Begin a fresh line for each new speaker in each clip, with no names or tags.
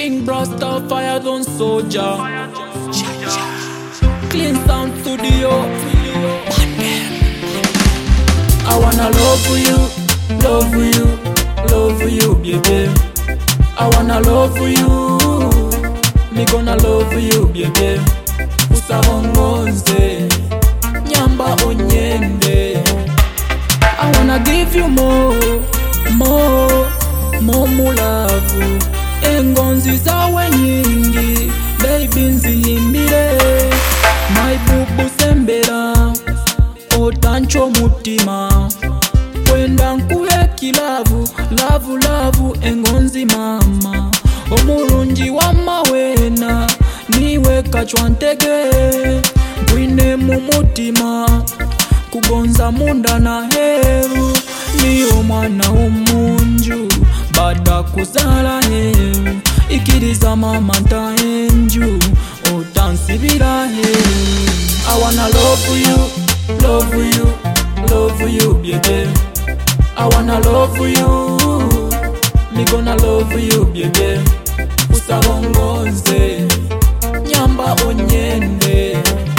King Brasta, fire don soldier. Clean sound studio. I wanna love you, love you, love you, baby. I wanna love you, me gonna love you, baby. Usahongonze, nyamba onyende. I wanna give you more love. Engonzi zawe nyingi, baby nzihimbire. My bubu sembera, otancho mutima. Kwenda nkube kilavu, lavu lavu engonzi mama. Omurungi wa mawena, niwe kachwantege. Gwine mumutima, kugonza munda na heru. Niyo mwana omunju, bada kuzala heru. Ikiriza mama ntahenju, otansibira heru. I wanna love you, love you, love you, baby. I wanna love you, me gonna love you, baby. Usahongonze, nyamba onyende.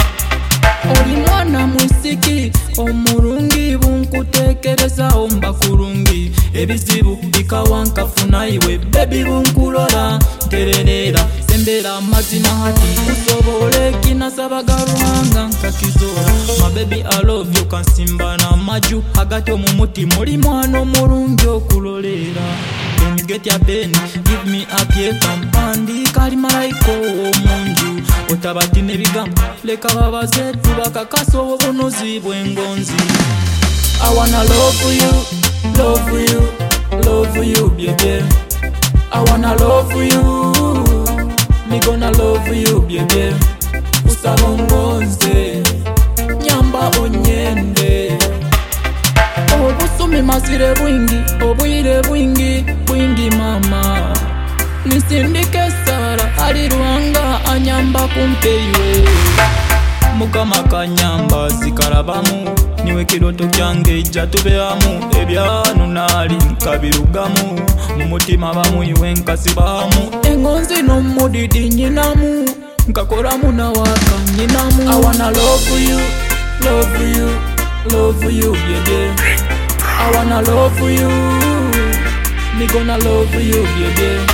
Oli mwana musiki, omurungi bunkutekereza omba kurungi. Ebizibu bikawankafuna iwe, baby bunkulola ntererera. Sembera mazina hati, usobole kinasaba ruhanga nkakizora. My baby I love you, kansimba na maju hagati omumutima. Oli mwana omurungi okulolera. Don't get your pen, give me a pie kampandi. Kali malayiko omunju, otabati nebigambo. Leka babaze tubakakasa obunozi bw'engonzi. I wanna love you, love you, love you, baby. I wanna love you, me gonna love you, baby. Usahongonze, nyamba onyende. Obusumi masire bwingi, obwire bwingi, bwingi mama. Nisindike sara, ali ruhanga anyamba kumpeiwe. Mukama kanyamba zikarabamu, niwe kiroto kyange ijja tubeamu. Ebyanu nali nkabirugamu, mumutima bamu iwe nkasibamu. Engonzi nomudidi nyinamu, nkakoramu na waka nyinamu. I wanna love you, love you, love you, baby. I wanna love you, me gonna love you, baby.